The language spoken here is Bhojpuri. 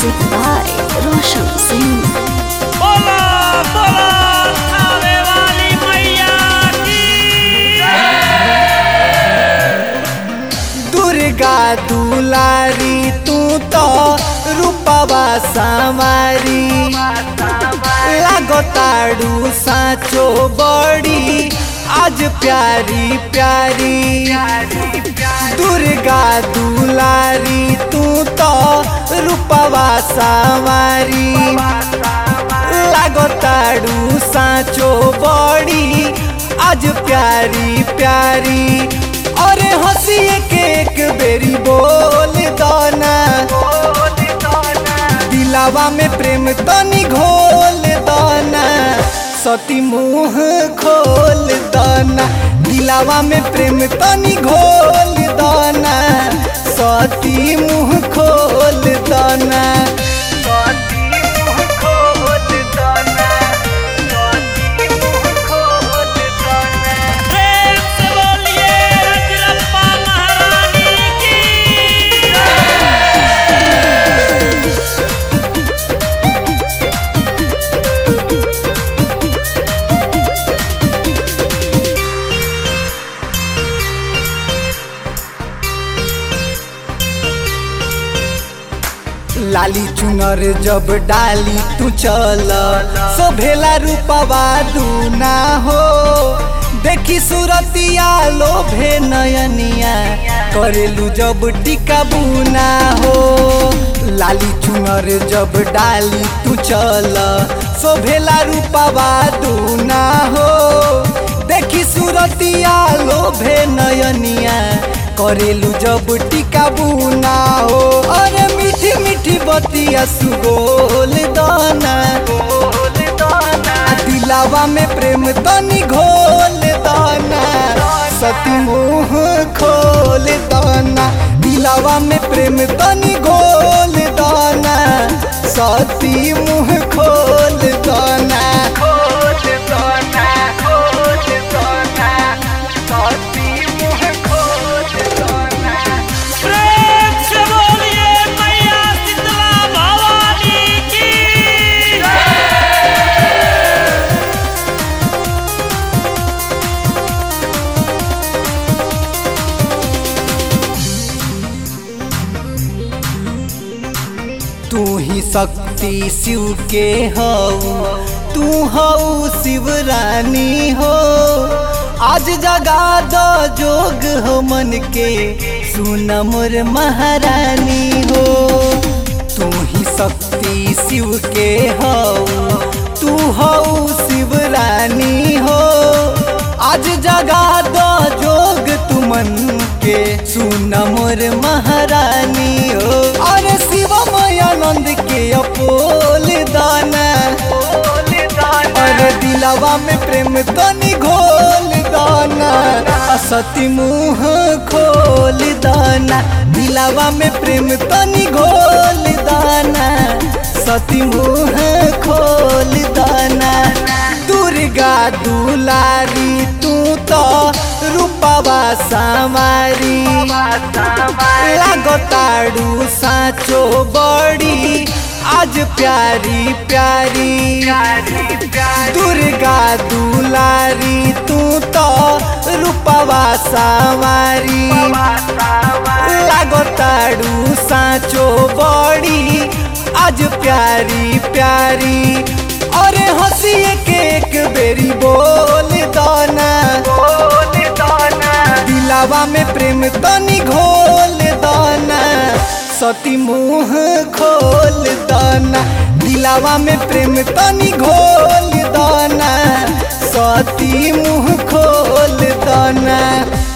Music by Roshan Singh. बोला बोला आवे वाली मैया की दुर्गा दुलारी तू तो रूपवा सामारी लागताड़ू साचो बड़ी आज प्यारी प्यारी दुर्गा दुलारी तू तो रूपवा सामारी लागताड़ू साचो बड़ी आज प्यारी प्यारी और हंसिए के एक बेरी बोल दाना दिलावा में प्रेम तनी घोल दाना सती मुँह खोल दाना दिलावा में प्रेम तनी घोल दाना सती मुँह खोल दाना प्रेम से बोलिए रजरप्पा महारानी की लाली चुनर जब डाली तू चल सोभेला रूपवा दूना हो देखी सूरतिया लोभे नयनिया करेलू जब टिका बुना हो लाली चुनर जब डाली तू चल सोभेला रूपवा दूना हो देखी सूरतिया लोभे नयनिया करेलू जब टिका बुना हो अरे मीठी मीठी बतिया सुगोल दाना दिलावा में प्रेम तनी घोल दाना सती मुँह खोल दाना दिलावा में प्रेम तनी घोल दाना सती मुँह खोल दाना प्रेम से बोलिए मैया शीतला भवानी की तू ही शक्ति शिव के हऊ तू हऊ शिव रानी हो आज जगा दो जोग हो मन के सुन मोर महारानी हो तू ही शक्ति शिव के हऊ तू हऊ शिव रानी हो आज जगा दो जोग तू मन के सुन मोर महारानी हो अरे शिव आनंद के अपोल दाना अरे दिलावा में प्रेम तनी घोल दाना सती मुँह खोल दाना दिलावा में प्रेम तनी घोल दाना सती मुँह खोल दाना दुर्गा दुलारी तू तो रूपवा सामारी लागताड़ू साचो बड़ी आज प्यारी प्यारी दुर्गा दुलारी तू तो रूपवा सामारी लागताड़ू साचो बड़ी आज प्यारी प्यारी और हंसिए के एक बेरी बोल दाना दिलावा में प्रेम तनी घोल दाना सती मुँह खोल दाना दिलावा में प्रेम तनी घोल दाना सती मुँह खोल दाना।